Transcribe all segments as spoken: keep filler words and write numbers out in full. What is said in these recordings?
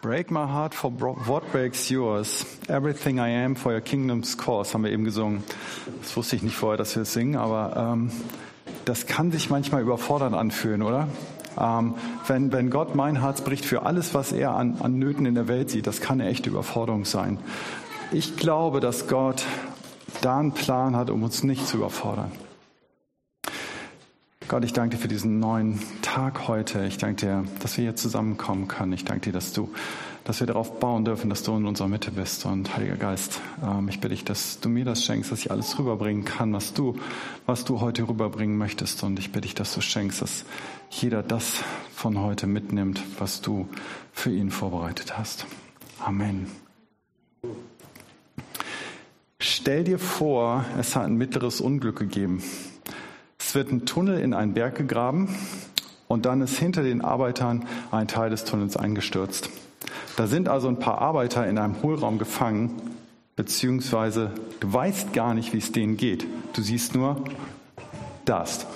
Break my heart for what breaks yours. Everything I am for your kingdom's cause, haben wir eben gesungen. Das wusste ich nicht vorher, dass wir das singen, aber ähm, das kann sich manchmal überfordernd anfühlen, oder? Ähm, wenn, wenn Gott mein Herz bricht für alles, was er an, an Nöten in der Welt sieht, das kann eine echte Überforderung sein. Ich glaube, dass Gott da einen Plan hat, um uns nicht zu überfordern. Gott, ich danke dir für diesen neuen Tag heute. Ich danke dir, dass wir hier zusammenkommen können. Ich danke dir, dass du, dass wir darauf bauen dürfen, dass du in unserer Mitte bist. Und Heiliger Geist, ähm, ich bitte dich, dass du mir das schenkst, dass ich alles rüberbringen kann, was du, was du heute rüberbringen möchtest. Und ich bitte dich, dass du schenkst, dass jeder das von heute mitnimmt, was du für ihn vorbereitet hast. Amen. Stell dir vor, es hat ein mittleres Unglück gegeben. Es wird ein Tunnel in einen Berg gegraben und dann ist hinter den Arbeitern ein Teil des Tunnels eingestürzt. Da sind also ein paar Arbeiter in einem Hohlraum gefangen, beziehungsweise du weißt gar nicht, wie es denen geht. Du siehst nur das.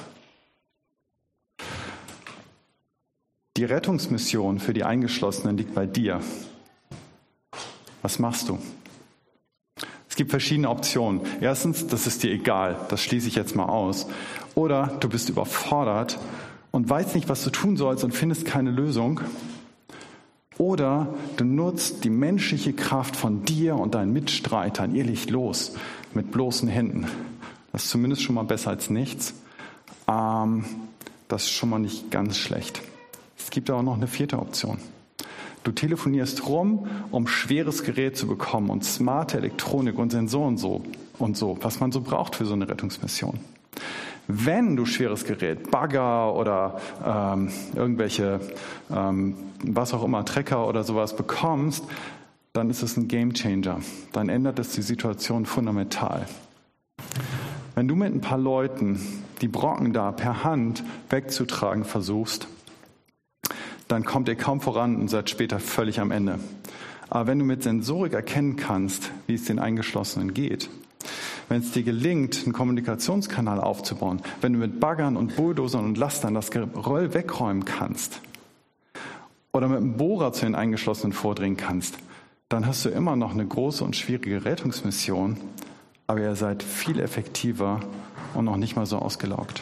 Die Rettungsmission für die Eingeschlossenen liegt bei dir. Was machst du? Es gibt verschiedene Optionen. Erstens, das ist dir egal, das schließe ich jetzt mal aus. Oder du bist überfordert und weißt nicht, was du tun sollst und findest keine Lösung. Oder du nutzt die menschliche Kraft von dir und deinen Mitstreitern. Ihr legt los mit bloßen Händen. Das ist zumindest schon mal besser als nichts. Ähm, das ist schon mal nicht ganz schlecht. Es gibt aber noch eine vierte Option. Du telefonierst rum, um schweres Gerät zu bekommen und smarte Elektronik und Sensoren so und so, was man so braucht für so eine Rettungsmission. Wenn du schweres Gerät, Bagger oder ähm, irgendwelche, ähm, was auch immer, Trecker oder sowas bekommst, dann ist es ein Gamechanger. Dann ändert es die Situation fundamental. Wenn du mit ein paar Leuten die Brocken da per Hand wegzutragen versuchst, dann kommt ihr kaum voran und seid später völlig am Ende. Aber wenn du mit Sensorik erkennen kannst, wie es den Eingeschlossenen geht, wenn es dir gelingt, einen Kommunikationskanal aufzubauen, wenn du mit Baggern und Bulldozern und Lastern das Geröll wegräumen kannst oder mit einem Bohrer zu den Eingeschlossenen vordringen kannst, dann hast du immer noch eine große und schwierige Rettungsmission, aber ihr seid viel effektiver und noch nicht mal so ausgelaugt.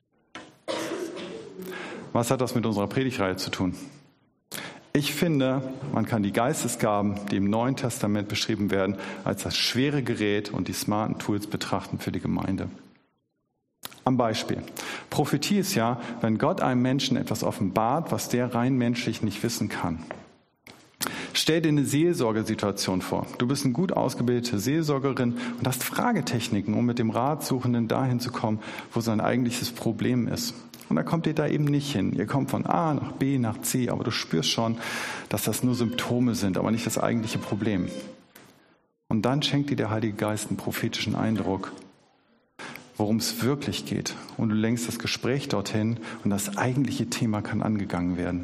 Was hat das mit unserer Predigtreihe zu tun? Ich finde, man kann die Geistesgaben, die im Neuen Testament beschrieben werden, als das schwere Gerät und die smarten Tools betrachten für die Gemeinde. Am Beispiel. Prophetie ist ja, wenn Gott einem Menschen etwas offenbart, was der rein menschlich nicht wissen kann. Stell dir eine Seelsorgesituation vor. Du bist eine gut ausgebildete Seelsorgerin und hast Fragetechniken, um mit dem Ratsuchenden dahin zu kommen, wo sein eigentliches Problem ist. Und da kommt ihr da eben nicht hin. Ihr kommt von A nach B nach C, aber du spürst schon, dass das nur Symptome sind, aber nicht das eigentliche Problem. Und dann schenkt dir der Heilige Geist einen prophetischen Eindruck, worum es wirklich geht. Und du lenkst das Gespräch dorthin und das eigentliche Thema kann angegangen werden.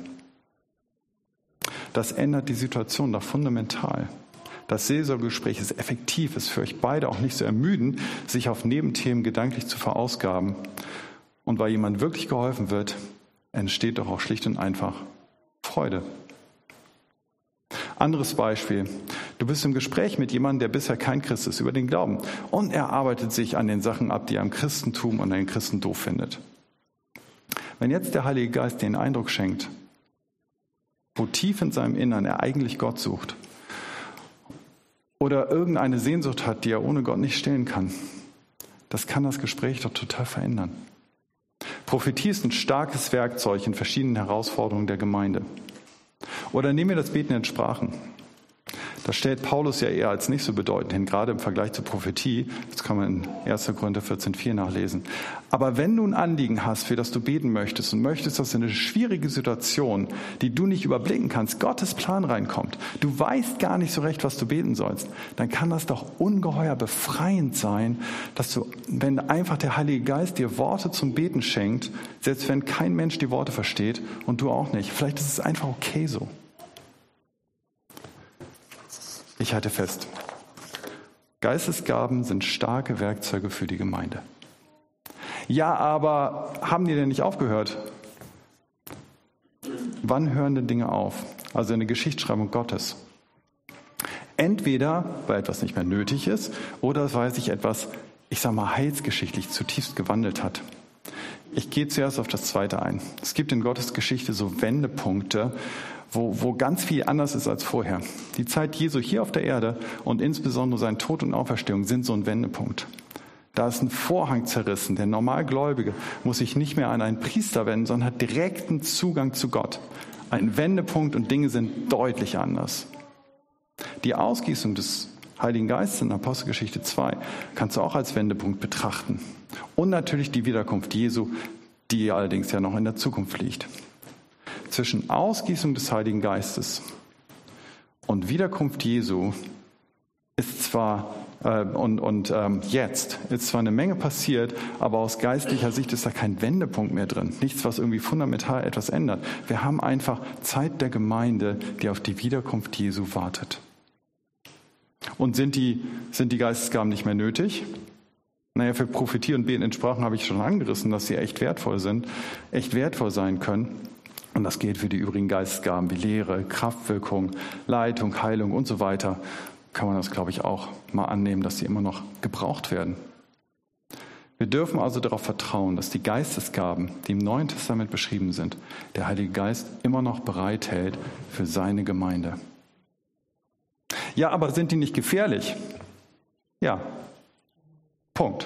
Das ändert die Situation da fundamental. Das Seelsorgegespräch ist effektiv, ist für euch beide auch nicht so ermüdend, sich auf Nebenthemen gedanklich zu verausgaben. Und weil jemand wirklich geholfen wird, entsteht doch auch schlicht und einfach Freude. Anderes Beispiel. Du bist im Gespräch mit jemandem, der bisher kein Christ ist, über den Glauben. Und er arbeitet sich an den Sachen ab, die er am Christentum und an den Christen doof findet. Wenn jetzt der Heilige Geist den Eindruck schenkt, wo tief in seinem Innern er eigentlich Gott sucht oder irgendeine Sehnsucht hat, die er ohne Gott nicht stillen kann, das kann das Gespräch doch total verändern. Prophetie ist ein starkes Werkzeug in verschiedenen Herausforderungen der Gemeinde. Oder nehmen wir das Beten in Sprachen. Das stellt Paulus ja eher als nicht so bedeutend hin, gerade im Vergleich zur Prophetie. Das kann man in erster Korinther vierzehn vier nachlesen. Aber wenn du ein Anliegen hast, für das du beten möchtest und möchtest, dass in eine schwierige Situation, die du nicht überblicken kannst, Gottes Plan reinkommt, du weißt gar nicht so recht, was du beten sollst, dann kann das doch ungeheuer befreiend sein, dass du, wenn einfach der Heilige Geist dir Worte zum Beten schenkt, selbst wenn kein Mensch die Worte versteht und du auch nicht, vielleicht ist es einfach okay so. Ich halte fest, Geistesgaben sind starke Werkzeuge für die Gemeinde. Ja, aber haben die denn nicht aufgehört? Wann hören denn Dinge auf? also in der Geschichtsschreibung Gottes. Entweder, weil etwas nicht mehr nötig ist, oder weil sich etwas, ich sag mal, heilsgeschichtlich zutiefst gewandelt hat. Ich gehe zuerst auf das Zweite ein. Es gibt in Gottes Geschichte so Wendepunkte, wo, wo ganz viel anders ist als vorher. Die Zeit Jesu hier auf der Erde und insbesondere sein Tod und Auferstehung sind so ein Wendepunkt. Da ist ein Vorhang zerrissen. Der Normalgläubige muss sich nicht mehr an einen Priester wenden, sondern hat direkten Zugang zu Gott. Ein Wendepunkt und Dinge sind deutlich anders. Die Ausgießung des Heiligen Geistes in Apostelgeschichte zwei kannst du auch als Wendepunkt betrachten. Und natürlich die Wiederkunft Jesu, die allerdings ja noch in der Zukunft liegt. Zwischen Ausgießung des Heiligen Geistes und Wiederkunft Jesu ist zwar äh, und, und ähm, jetzt ist zwar eine Menge passiert, aber aus geistlicher Sicht ist da kein Wendepunkt mehr drin. Nichts, was irgendwie fundamental etwas ändert. Wir haben einfach Zeit der Gemeinde, die auf die Wiederkunft Jesu wartet. Und sind die, sind die Geistesgaben nicht mehr nötig? Naja, für Prophetie und Beten in Sprachen habe ich schon angerissen, dass sie echt wertvoll sind, echt wertvoll sein können. Und das gilt für die übrigen Geistesgaben wie Lehre, Kraftwirkung, Leitung, Heilung und so weiter. Kann man das, glaube ich, auch mal annehmen, dass sie immer noch gebraucht werden. Wir dürfen also darauf vertrauen, dass die Geistesgaben, die im Neuen Testament beschrieben sind, der Heilige Geist immer noch bereithält für seine Gemeinde. Ja, aber sind die nicht gefährlich? Ja. Punkt.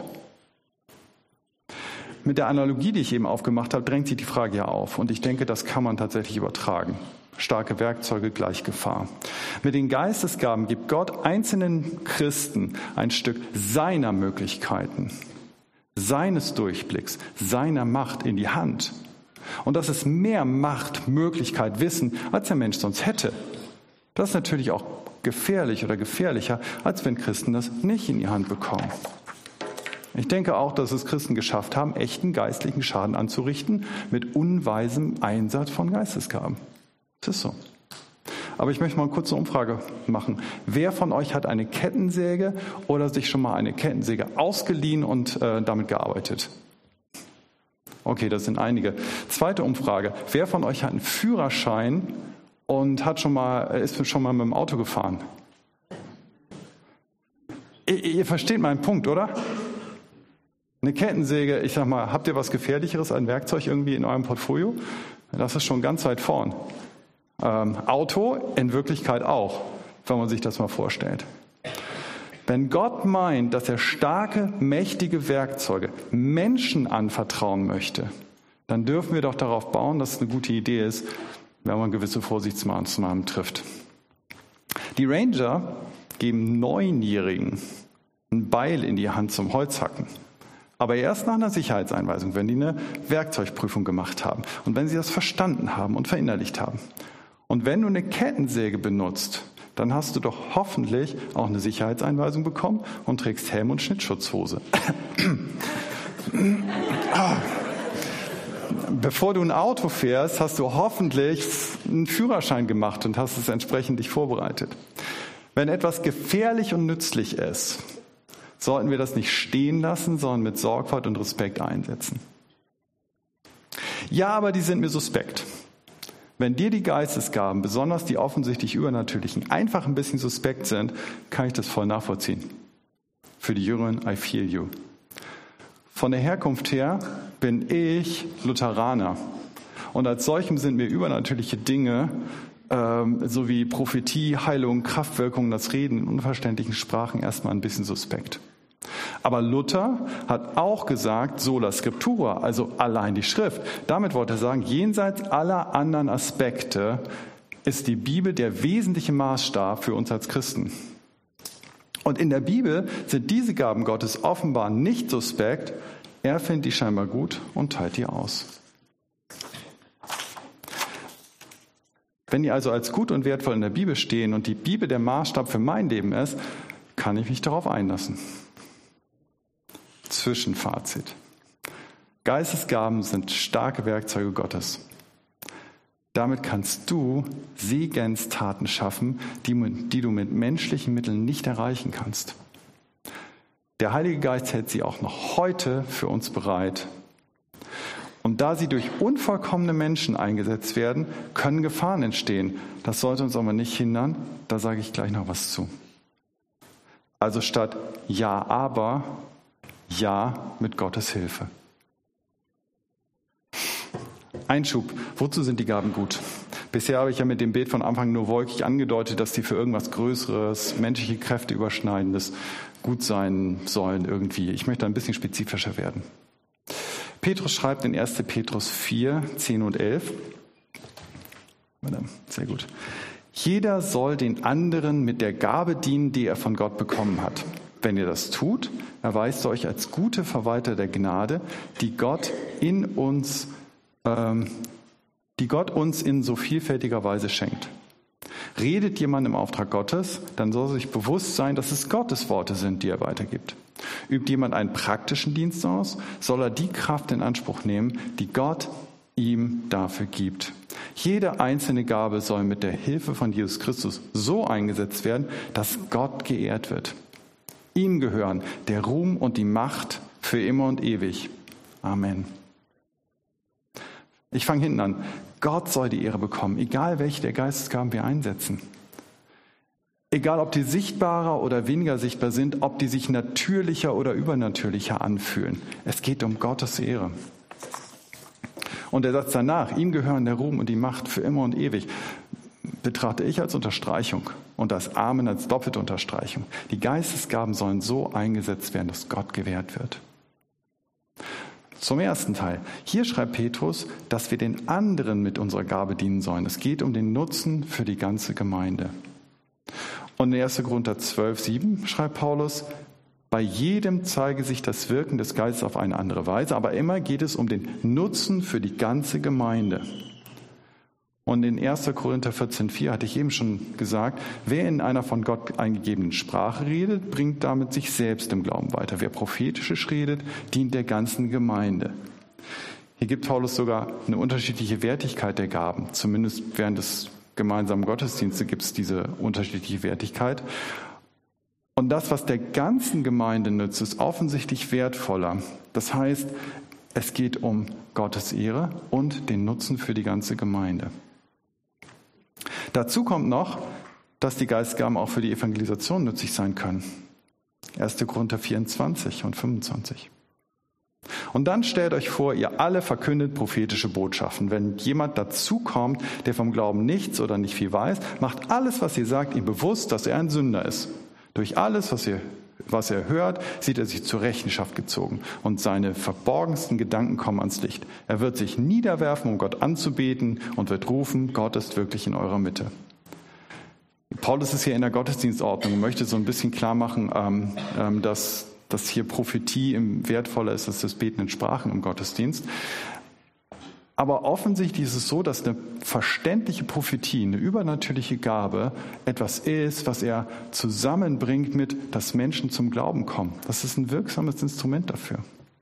Mit der Analogie, die ich eben aufgemacht habe, drängt sich die Frage ja auf. Und ich denke, das kann man tatsächlich übertragen. Starke Werkzeuge gleich Gefahr. Mit den Geistesgaben gibt Gott einzelnen Christen ein Stück seiner Möglichkeiten, seines Durchblicks, seiner Macht in die Hand. Und das ist mehr Macht, Möglichkeit, Wissen, als der Mensch sonst hätte. Das ist natürlich auch gefährlich oder gefährlicher, als wenn Christen das nicht in die Hand bekommen. Ich denke auch, dass es Christen geschafft haben, echten geistlichen Schaden anzurichten mit unweisem Einsatz von Geistesgaben. Das ist so. Aber ich möchte mal eine kurze Umfrage machen. Wer von euch hat eine Kettensäge oder sich schon mal eine Kettensäge ausgeliehen und äh, damit gearbeitet? Okay, das sind einige. Zweite Umfrage. Wer von euch hat einen Führerschein und hat schon mal, ist schon mal mit dem Auto gefahren? Ihr, ihr versteht meinen Punkt, oder? Eine Kettensäge, ich sag mal, habt ihr was Gefährlicheres, ein Werkzeug irgendwie in eurem Portfolio? Das ist schon ganz weit vorn. Ähm, Auto in Wirklichkeit auch, wenn man sich das mal vorstellt. Wenn Gott meint, dass er starke, mächtige Werkzeuge Menschen anvertrauen möchte, dann dürfen wir doch darauf bauen, dass es eine gute Idee ist, wenn man gewisse Vorsichtsmaßnahmen trifft. Die Ranger geben Neunjährigen ein Beil in die Hand zum Holzhacken. Aber erst nach einer Sicherheitseinweisung, wenn die eine Werkzeugprüfung gemacht haben und wenn sie das verstanden haben und verinnerlicht haben. Und wenn du eine Kettensäge benutzt, dann hast du doch hoffentlich auch eine Sicherheitseinweisung bekommen und trägst Helm und Schnittschutzhose. Bevor du ein Auto fährst, hast du hoffentlich einen Führerschein gemacht und hast es entsprechend dich vorbereitet. Wenn etwas gefährlich und nützlich ist, sollten wir das nicht stehen lassen, sondern mit Sorgfalt und Respekt einsetzen. Ja, aber die sind mir suspekt. Wenn dir die Geistesgaben, besonders die offensichtlich übernatürlichen, einfach ein bisschen suspekt sind, kann ich das voll nachvollziehen. Für die Jüngeren, I feel you. Von der Herkunft her bin ich Lutheraner. Und als solchem sind mir übernatürliche Dinge, ähm, sowie Prophetie, Heilung, Kraftwirkung, das Reden in unverständlichen Sprachen erstmal ein bisschen suspekt. Aber Luther hat auch gesagt, sola scriptura, also allein die Schrift. Damit wollte er sagen, jenseits aller anderen Aspekte ist die Bibel der wesentliche Maßstab für uns als Christen. Und in der Bibel sind diese Gaben Gottes offenbar nicht suspekt. Er findet die scheinbar gut und teilt die aus. Wenn die also als gut und wertvoll in der Bibel stehen und die Bibel der Maßstab für mein Leben ist, kann ich mich darauf einlassen. Zwischenfazit. Geistesgaben sind starke Werkzeuge Gottes. Damit kannst du Segenstaten schaffen, die, die du mit menschlichen Mitteln nicht erreichen kannst. Der Heilige Geist hält sie auch noch heute für uns bereit. Und da sie durch unvollkommene Menschen eingesetzt werden, können Gefahren entstehen. Das sollte uns aber nicht hindern. Da sage ich gleich noch was zu. Also statt ja, aber, ja mit Gottes Hilfe. Einschub. Wozu sind die Gaben gut? Bisher habe ich ja mit dem Bild von Anfang nur wolkig angedeutet, dass die für irgendwas Größeres, menschliche Kräfte überschneidendes gut sein sollen irgendwie. Ich möchte ein bisschen spezifischer werden. Petrus schreibt in erster Petrus vier, zehn und elf. Sehr gut. Jeder soll den anderen mit der Gabe dienen, die er von Gott bekommen hat. Wenn ihr das tut, erweist ihr euch als gute Verwalter der Gnade, die Gott in uns, ähm, die Gott uns in so vielfältiger Weise schenkt. Redet jemand im Auftrag Gottes, dann soll sich bewusst sein, dass es Gottes Worte sind, die er weitergibt. Übt jemand einen praktischen Dienst aus, soll er die Kraft in Anspruch nehmen, die Gott ihm dafür gibt. Jede einzelne Gabe soll mit der Hilfe von Jesus Christus so eingesetzt werden, dass Gott geehrt wird. Ihm gehören der Ruhm und die Macht für immer und ewig. Amen. Ich fange hinten an. Gott soll die Ehre bekommen, egal welche der Geistesgaben wir einsetzen. Egal, ob die sichtbarer oder weniger sichtbar sind, ob die sich natürlicher oder übernatürlicher anfühlen. Es geht um Gottes Ehre. Und der Satz danach, ihm gehören der Ruhm und die Macht für immer und ewig, betrachte ich als Unterstreichung und das Amen als doppelte Unterstreichung. Die Geistesgaben sollen so eingesetzt werden, dass Gott gewährt wird. Zum ersten Teil. Hier schreibt Petrus, dass wir den anderen mit unserer Gabe dienen sollen. Es geht um den Nutzen für die ganze Gemeinde. Und in erster Korinther zwölf, sieben schreibt Paulus, bei jedem zeige sich das Wirken des Geistes auf eine andere Weise, aber immer geht es um den Nutzen für die ganze Gemeinde. Und in erster Korinther vierzehn, vier hatte ich eben schon gesagt, wer in einer von Gott eingegebenen Sprache redet, bringt damit sich selbst im Glauben weiter. Wer prophetisch redet, dient der ganzen Gemeinde. Hier gibt Paulus sogar eine unterschiedliche Wertigkeit der Gaben. Zumindest während des gemeinsamen Gottesdienstes gibt es diese unterschiedliche Wertigkeit. Und das, was der ganzen Gemeinde nützt, ist offensichtlich wertvoller. Das heißt, es geht um Gottes Ehre und den Nutzen für die ganze Gemeinde. Dazu kommt noch, dass die Geistesgaben auch für die Evangelisation nützlich sein können. erster Korinther vierundzwanzig und fünfundzwanzig. Und dann stellt euch vor, ihr alle verkündet prophetische Botschaften. Wenn jemand dazukommt, der vom Glauben nichts oder nicht viel weiß, macht alles, was ihr sagt, ihm bewusst, dass er ein Sünder ist. Durch alles, was ihr, was er hört, sieht er sich zur Rechenschaft gezogen und seine verborgensten Gedanken kommen ans Licht. Er wird sich niederwerfen, um Gott anzubeten und wird rufen, Gott ist wirklich in eurer Mitte. Paulus ist hier in der Gottesdienstordnung und möchte so ein bisschen klar machen, ähm, ähm, dass, dass hier Prophetie wertvoller ist als das Beten in Sprachen im Gottesdienst. Aber offensichtlich ist es so, dass eine verständliche Prophetie, eine übernatürliche Gabe etwas ist, was er zusammenbringt mit, dass Menschen zum Glauben kommen. Das ist ein wirksames Instrument dafür.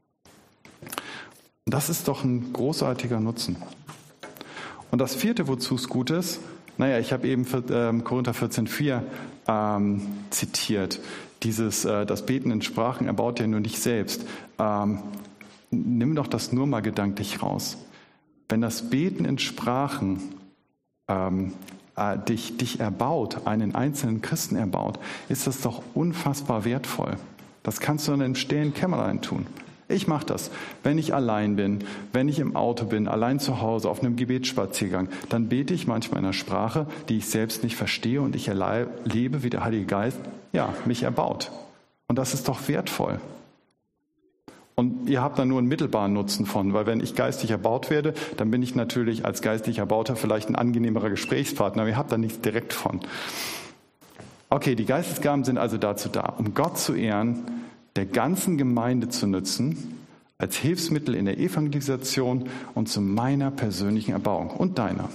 Und das ist doch ein großartiger Nutzen. Und das vierte, wozu es gut ist, naja, ich habe eben ähm, Korinther vierzehn, vier ähm, zitiert. Dieses, äh, das Beten in Sprachen erbaut ja nur dich selbst. Ähm, nimm doch das nur mal gedanklich raus. Wenn das Beten in Sprachen ähm, äh, dich, dich erbaut, einen einzelnen Christen erbaut, ist das doch unfassbar wertvoll. Das kannst du in einem stillen Kämmerlein tun. Ich mache das, wenn ich allein bin, wenn ich im Auto bin, allein zu Hause, auf einem Gebetsspaziergang, dann bete ich manchmal in einer Sprache, die ich selbst nicht verstehe und ich erlebe, wie der Heilige Geist, ja, mich erbaut. Und das ist doch wertvoll. Und ihr habt da nur einen mittelbaren Nutzen von, weil wenn ich geistig erbaut werde, dann bin ich natürlich als geistlich Erbauter vielleicht ein angenehmerer Gesprächspartner, aber ihr habt da nichts direkt von. Okay, die Geistesgaben sind also dazu da, um Gott zu ehren, der ganzen Gemeinde zu nützen, als Hilfsmittel in der Evangelisation und zu meiner persönlichen Erbauung und deiner.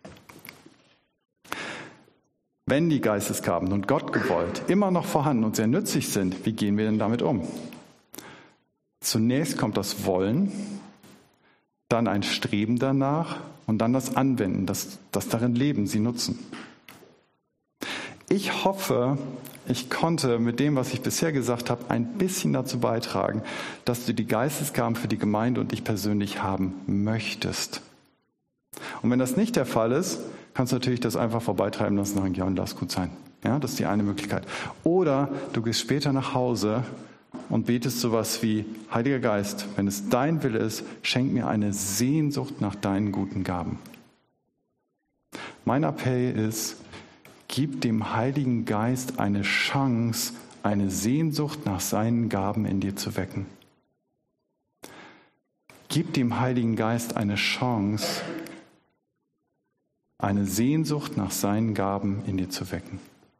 Wenn die Geistesgaben und Gott gewollt immer noch vorhanden und sehr nützlich sind, wie gehen wir denn damit um? Zunächst kommt das Wollen, dann ein Streben danach und dann das Anwenden, das, das darin Leben, sie nutzen. Ich hoffe, ich konnte mit dem, was ich bisher gesagt habe, ein bisschen dazu beitragen, dass du die Geistesgaben für die Gemeinde und dich persönlich haben möchtest. Und wenn das nicht der Fall ist, kannst du natürlich das einfach vorbeitreiben lassen und sagen, ja, und lass gut sein. Ja, das ist die eine Möglichkeit. Oder du gehst später nach Hause und betest sowas wie, Heiliger Geist, wenn es dein Wille ist, schenk mir eine Sehnsucht nach deinen guten Gaben. Mein Appell ist, gib dem Heiligen Geist eine Chance, eine Sehnsucht nach seinen Gaben in dir zu wecken. Gib dem Heiligen Geist eine Chance, eine Sehnsucht nach seinen Gaben in dir zu wecken.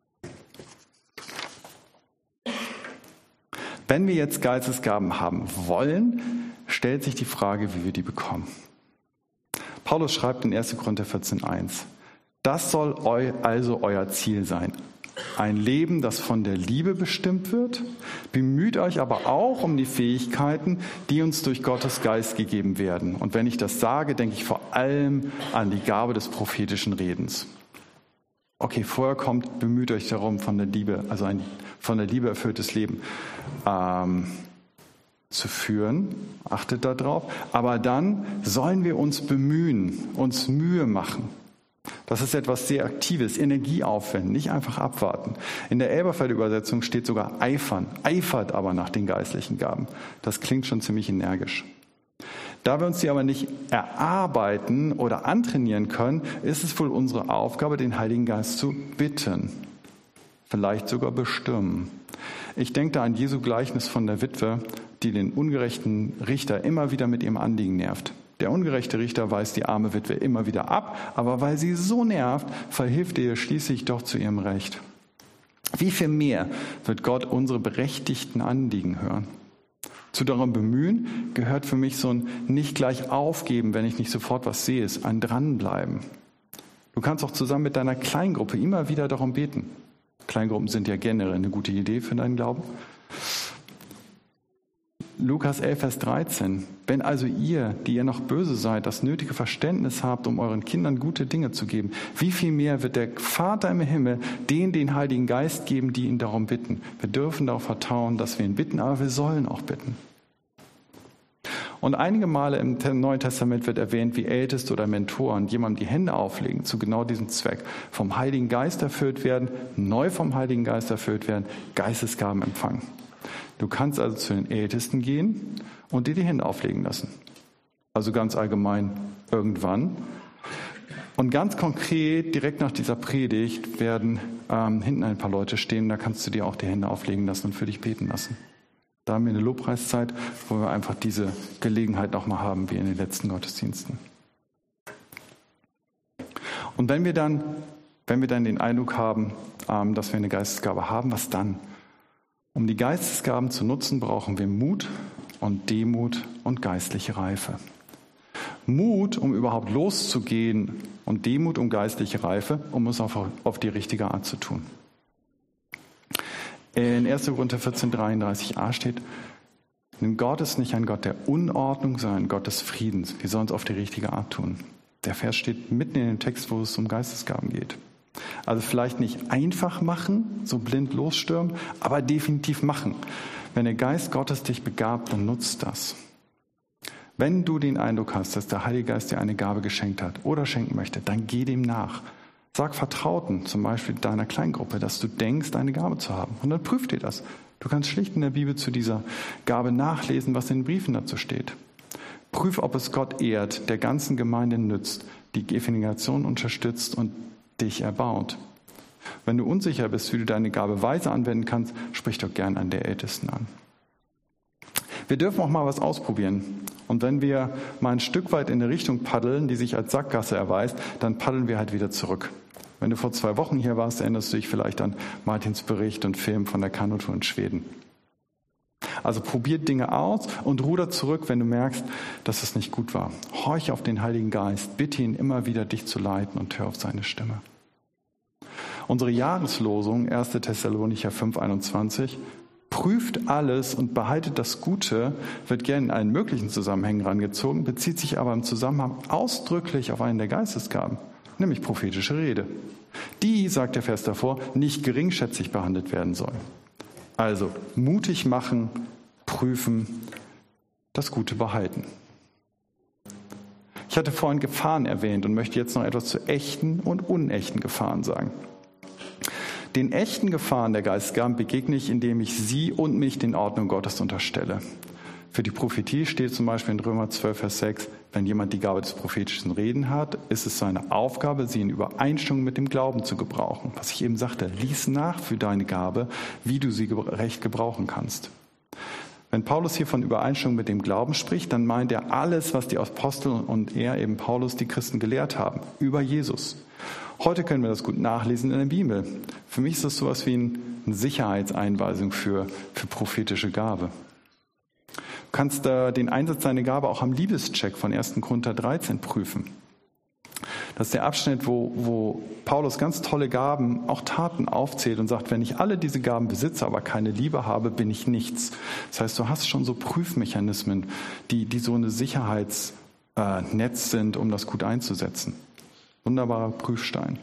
Wenn wir jetzt Geistesgaben haben wollen, stellt sich die Frage, wie wir die bekommen. Paulus schreibt in erster Korinther vierzehn eins: Das soll eu, also euer Ziel sein. Ein Leben, das von der Liebe bestimmt wird. Bemüht euch aber auch um die Fähigkeiten, die uns durch Gottes Geist gegeben werden. Und wenn ich das sage, denke ich vor allem an die Gabe des prophetischen Redens. Okay, vorher kommt, bemüht euch darum, von der Liebe, also ein von der Liebe erfülltes Leben ähm, zu führen. Achtet darauf. Aber dann sollen wir uns bemühen, uns Mühe machen. Das ist etwas sehr Aktives, Energie aufwenden, nicht einfach abwarten. In der Elberfelder Übersetzung steht sogar eifern, eifert aber nach den geistlichen Gaben. Das klingt schon ziemlich energisch. Da wir uns die aber nicht erarbeiten oder antrainieren können, ist es wohl unsere Aufgabe, den Heiligen Geist zu bitten, vielleicht sogar bestimmen. Ich denke da an Jesu Gleichnis von der Witwe, die den ungerechten Richter immer wieder mit ihrem Anliegen nervt. Der ungerechte Richter weist die arme Witwe immer wieder ab, aber weil sie so nervt, verhilft ihr schließlich doch zu ihrem Recht. Wie viel mehr wird Gott unsere berechtigten Anliegen hören? Zu darum bemühen gehört für mich so ein nicht gleich aufgeben, wenn ich nicht sofort was sehe, ist ein Dranbleiben. Du kannst auch zusammen mit deiner Kleingruppe immer wieder darum beten. Kleingruppen sind ja generell eine gute Idee für deinen Glauben. Lukas elf, Vers dreizehn. Wenn also ihr, die ihr noch böse seid, das nötige Verständnis habt, um euren Kindern gute Dinge zu geben, wie viel mehr wird der Vater im Himmel denen den Heiligen Geist geben, die ihn darum bitten? Wir dürfen darauf vertrauen, dass wir ihn bitten, aber wir sollen auch bitten. Und einige Male im Neuen Testament wird erwähnt, wie Älteste oder Mentoren jemandem die Hände auflegen, zu genau diesem Zweck. Vom Heiligen Geist erfüllt werden, neu vom Heiligen Geist erfüllt werden, Geistesgaben empfangen. Du kannst also zu den Ältesten gehen und dir die Hände auflegen lassen. Also ganz allgemein irgendwann. Und ganz konkret, direkt nach dieser Predigt, werden ähm, hinten ein paar Leute stehen. Da kannst du dir auch die Hände auflegen lassen und für dich beten lassen. Da haben wir eine Lobpreiszeit, wo wir einfach diese Gelegenheit nochmal haben, wie in den letzten Gottesdiensten. Und wenn wir dann, wenn wir dann den Eindruck haben, ähm, dass wir eine Geistesgabe haben, was dann? Um die Geistesgaben zu nutzen, brauchen wir Mut und Demut und geistliche Reife. Mut, um überhaupt loszugehen, und Demut, um geistliche Reife, um es auf, auf die richtige Art zu tun. In erster Korinther vierzehn, dreiunddreißig a steht, denn Gott ist nicht ein Gott der Unordnung, sondern ein Gott des Friedens. Wir sollen es auf die richtige Art tun. Der Vers steht mitten in dem Text, wo es um Geistesgaben geht. Also vielleicht nicht einfach machen, so blind losstürmen, aber definitiv machen. Wenn der Geist Gottes dich begabt, dann nutzt das. Wenn du den Eindruck hast, dass der Heilige Geist dir eine Gabe geschenkt hat oder schenken möchte, dann geh dem nach. Sag Vertrauten, zum Beispiel deiner Kleingruppe, dass du denkst, eine Gabe zu haben. Und dann prüf dir das. Du kannst schlicht in der Bibel zu dieser Gabe nachlesen, was in den Briefen dazu steht. Prüf, ob es Gott ehrt, der ganzen Gemeinde nützt, die Evangelisation unterstützt und dich erbaut. Wenn du unsicher bist, wie du deine Gabe weise anwenden kannst, sprich doch gern an der Ältesten an. Wir dürfen auch mal was ausprobieren. Und wenn wir mal ein Stück weit in eine Richtung paddeln, die sich als Sackgasse erweist, dann paddeln wir halt wieder zurück. Wenn du vor zwei Wochen hier warst, erinnerst du dich vielleicht an Martins Bericht und Film von der Kanutour in Schweden. Also probiert Dinge aus und ruder zurück, wenn du merkst, dass es nicht gut war. Horch auf den Heiligen Geist, bitte ihn immer wieder, dich zu leiten, und hör auf seine Stimme. Unsere Jahreslosung, erster Thessalonicher fünf, einundzwanzig, prüft alles und behaltet das Gute, wird gerne in allen möglichen Zusammenhängen rangezogen, bezieht sich aber im Zusammenhang ausdrücklich auf einen der Geistesgaben. nämlich prophetische Rede, die, sagt der Vers davor, nicht geringschätzig behandelt werden soll. Also mutig machen, prüfen, das Gute behalten. Ich hatte vorhin Gefahren erwähnt und möchte jetzt noch etwas zu echten und unechten Gefahren sagen. Den echten Gefahren der Geistesgaben begegne ich, indem ich sie und mich den Ordnungen Gottes unterstelle. Für die Prophetie steht zum Beispiel in Römer zwölf, Vers sechs, wenn jemand die Gabe des prophetischen Reden hat, ist es seine Aufgabe, sie in Übereinstimmung mit dem Glauben zu gebrauchen. Was ich eben sagte, lies nach für deine Gabe, wie du sie recht gebrauchen kannst. Wenn Paulus hier von Übereinstimmung mit dem Glauben spricht, dann meint er alles, was die Apostel und er, eben Paulus, die Christen gelehrt haben, über Jesus. Heute können wir das gut nachlesen in der Bibel. Für mich ist das sowas wie eine Sicherheitseinweisung für, für prophetische Gabe. Du kannst äh, den Einsatz deiner Gabe auch am Liebescheck von ersten Korinther dreizehn prüfen. Das ist der Abschnitt, wo, wo Paulus ganz tolle Gaben, auch Taten aufzählt und sagt, wenn ich alle diese Gaben besitze, aber keine Liebe habe, bin ich nichts. Das heißt, du hast schon so Prüfmechanismen, die, die so eine Sicherheitsnetz äh, sind, um das gut einzusetzen. Wunderbarer Prüfstein.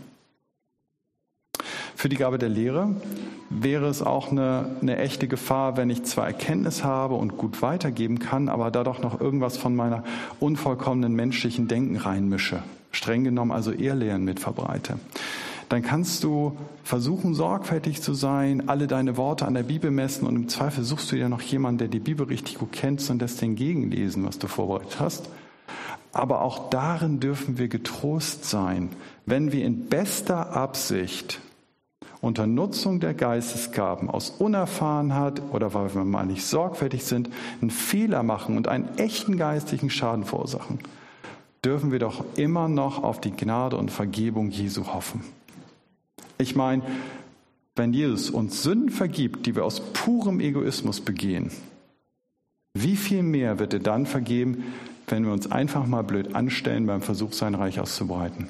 Für die Gabe der Lehre wäre es auch eine, eine echte Gefahr, wenn ich zwar Erkenntnis habe und gut weitergeben kann, aber da doch noch irgendwas von meiner unvollkommenen menschlichen Denken reinmische. Streng genommen also Irrlehren mit verbreite. Dann kannst du versuchen, sorgfältig zu sein, alle deine Worte an der Bibel messen und im Zweifel suchst du dir noch jemanden, der die Bibel richtig gut kennt und lässt den gegenlesen, was du vorbereitet hast. Aber auch darin dürfen wir getrost sein, wenn wir in bester Absicht unter Nutzung der Geistesgaben aus Unerfahrenheit oder weil wir mal nicht sorgfältig sind, einen Fehler machen und einen echten geistlichen Schaden verursachen, dürfen wir doch immer noch auf die Gnade und Vergebung Jesu hoffen. Ich meine, wenn Jesus uns Sünden vergibt, die wir aus purem Egoismus begehen, wie viel mehr wird er dann vergeben, wenn wir uns einfach mal blöd anstellen beim Versuch, sein Reich auszubreiten?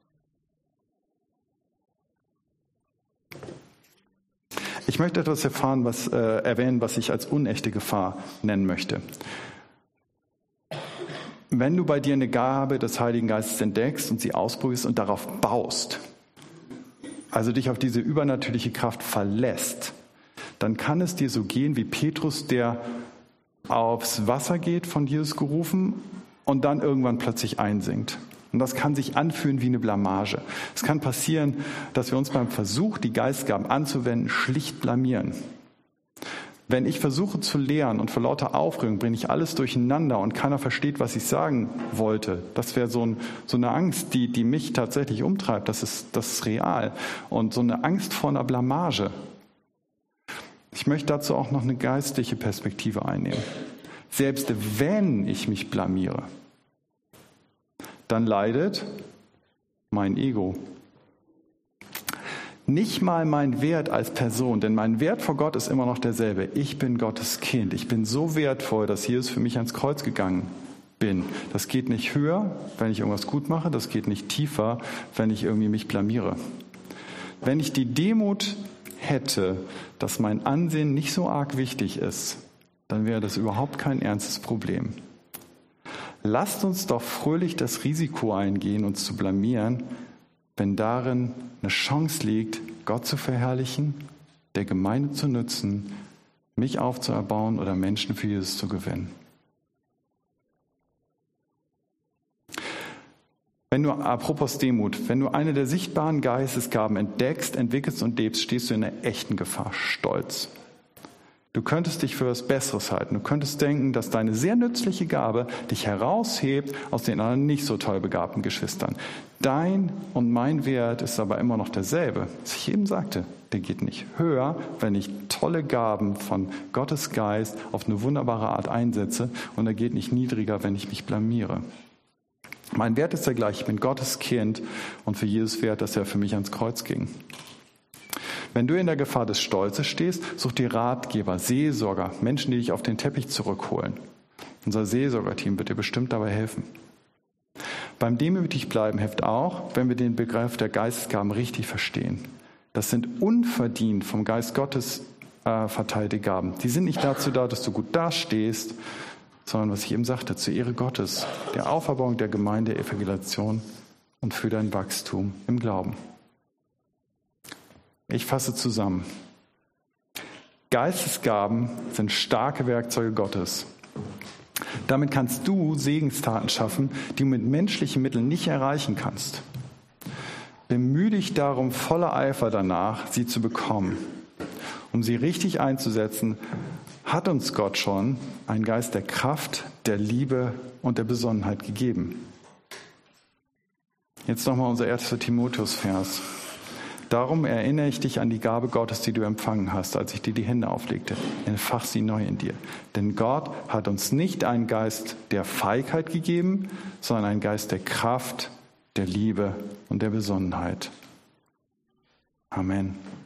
Ich möchte etwas erfahren, was, äh, erwähnen, was ich als unechte Gefahr nennen möchte. Wenn du bei dir eine Gabe des Heiligen Geistes entdeckst und sie ausprobierst und darauf baust, also dich auf diese übernatürliche Kraft verlässt, dann kann es dir so gehen wie Petrus, der aufs Wasser geht, von Jesus gerufen, und dann irgendwann plötzlich einsinkt. Und das kann sich anfühlen wie eine Blamage. Es kann passieren, dass wir uns beim Versuch, die Geistgaben anzuwenden, schlicht blamieren. Wenn ich versuche zu lehren und vor lauter Aufregung bringe ich alles durcheinander und keiner versteht, was ich sagen wollte, das wäre so, ein, so eine Angst, die, die mich tatsächlich umtreibt. Das ist, das ist real. Und so eine Angst vor einer Blamage. Ich möchte dazu auch noch eine geistliche Perspektive einnehmen. Selbst wenn ich mich blamiere, dann leidet mein Ego. Nicht mal mein Wert als Person, denn mein Wert vor Gott ist immer noch derselbe. Ich bin Gottes Kind. Ich bin so wertvoll, dass Jesus für mich ans Kreuz gegangen bin. Das geht nicht höher, wenn ich irgendwas gut mache. Das geht nicht tiefer, wenn ich irgendwie mich blamiere. Wenn ich die Demut hätte, dass mein Ansehen nicht so arg wichtig ist, dann wäre das überhaupt kein ernstes Problem. Lasst uns doch fröhlich das Risiko eingehen, uns zu blamieren, wenn darin eine Chance liegt, Gott zu verherrlichen, der Gemeinde zu nützen, mich aufzuerbauen oder Menschen für Jesus zu gewinnen. Wenn du, apropos Demut, wenn du eine der sichtbaren Geistesgaben entdeckst, entwickelst und lebst, stehst du in einer echten Gefahr, Stolz. Du könntest dich für was Besseres halten. Du könntest denken, dass deine sehr nützliche Gabe dich heraushebt aus den anderen nicht so toll begabten Geschwistern. Dein und mein Wert ist aber immer noch derselbe. Was ich eben sagte, der geht nicht höher, wenn ich tolle Gaben von Gottes Geist auf eine wunderbare Art einsetze, und er geht nicht niedriger, wenn ich mich blamiere. Mein Wert ist der gleiche. Ich bin Gottes Kind und für Jesus wert, dass er für mich ans Kreuz ging. Wenn du in der Gefahr des Stolzes stehst, such dir Ratgeber, Seelsorger, Menschen, die dich auf den Teppich zurückholen. Unser Seelsorgerteam wird dir bestimmt dabei helfen. Beim demütig bleiben hilft auch, wenn wir den Begriff der Geistesgaben richtig verstehen. Das sind unverdient vom Geist Gottes äh, verteilte Gaben. Die sind nicht dazu da, dass du gut dastehst, sondern, was ich eben sagte, zur Ehre Gottes, der Auferbauung der Gemeinde, Evangelisation und für dein Wachstum im Glauben. Ich fasse zusammen. Geistesgaben sind starke Werkzeuge Gottes. Damit kannst du Segenstaten schaffen, die du mit menschlichen Mitteln nicht erreichen kannst. Bemühe dich darum, voller Eifer danach, sie zu bekommen. Um sie richtig einzusetzen, hat uns Gott schon einen Geist der Kraft, der Liebe und der Besonnenheit gegeben. Jetzt nochmal unser erster Timotheus-Vers. Darum erinnere ich dich an die Gabe Gottes, die du empfangen hast, als ich dir die Hände auflegte. Entfach sie neu in dir. Denn Gott hat uns nicht einen Geist der Feigheit gegeben, sondern einen Geist der Kraft, der Liebe und der Besonnenheit. Amen.